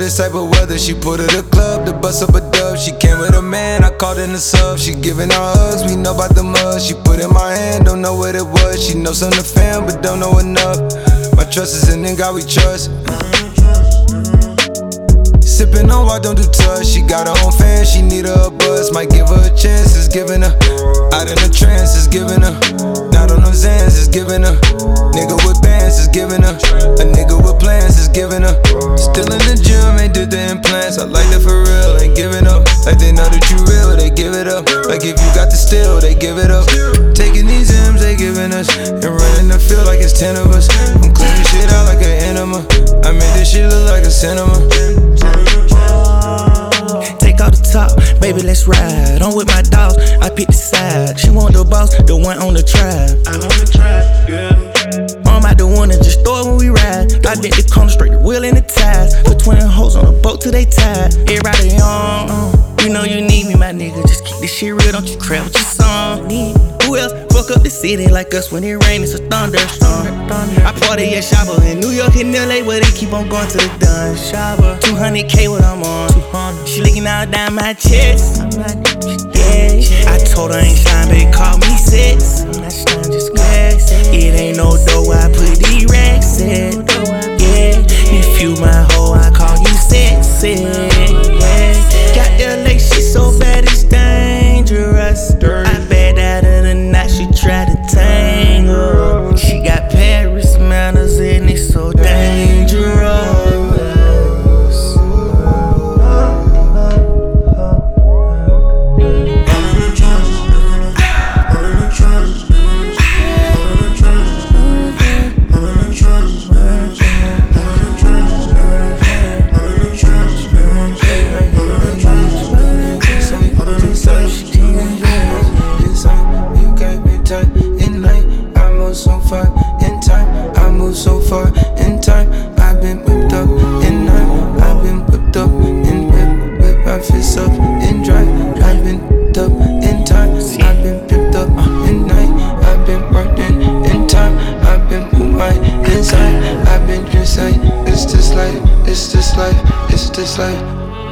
this type of weather. She put her the club to bust up a dub. She came with a man, I called in the sub. She giving her hugs, we know about the mud. She put in my hand, don't know what it was. She knows something to fam, but don't know enough. My trust is in God we trust. Sippin' on why don't do touch. She got her own fan, she need her a buzz. Might give her a chance, it's giving her. Out in a trance, it's giving her. Not on those Zans, it's giving her. Nigga with bands, it's giving her. A nigga with plans, it's giving her. Still in the gym, ain't did the implants. I like that for real, ain't giving up. Like they know that you real, they give it up. Like if you got the steal, they give it up. Taking these M's, they giving us. And running the field like it's 10 of us. I'm cleaning shit out like an enema. I made this shit look like a cinema. Take out the top, baby, let's ride. I'm with my dogs, I pick the side. She want the boss, the one on the track. I'm on the track, yeah. I'm out the one and just throw it when we ride. I bent the corner straight, the wheel in the ties. Put 20 hoes on a boat till they tied. Everybody on, you know you need me, my nigga. Just keep this shit real, don't you crap with your song. Who else fuck up the city like us when it rain? It's a thunderstorm. I party at Shabba in New York and LA where they keep on going to the dun. Shabba, 200K what I'm on. She licking out down my chest. Yeah, I told her I ain't shine, baby, call me sex. I'm not shine, just wax. It ain't no dough, I put these racks in. Yeah, if you my hoe, I call you sexy. Yeah, got LA, she so bad it's dangerous. I bet out of the night she try to tangle. She got Paris manners and it's so dangerous. So far in time, I move so far in time. I've been whipped up in night. I've been whipped up in whip my fists up in drive. I've been whipped up in time. I've been whipped up in night. I've been working in time. I've been with my inside. I've been just like, it's this life, it's this life, it's this life.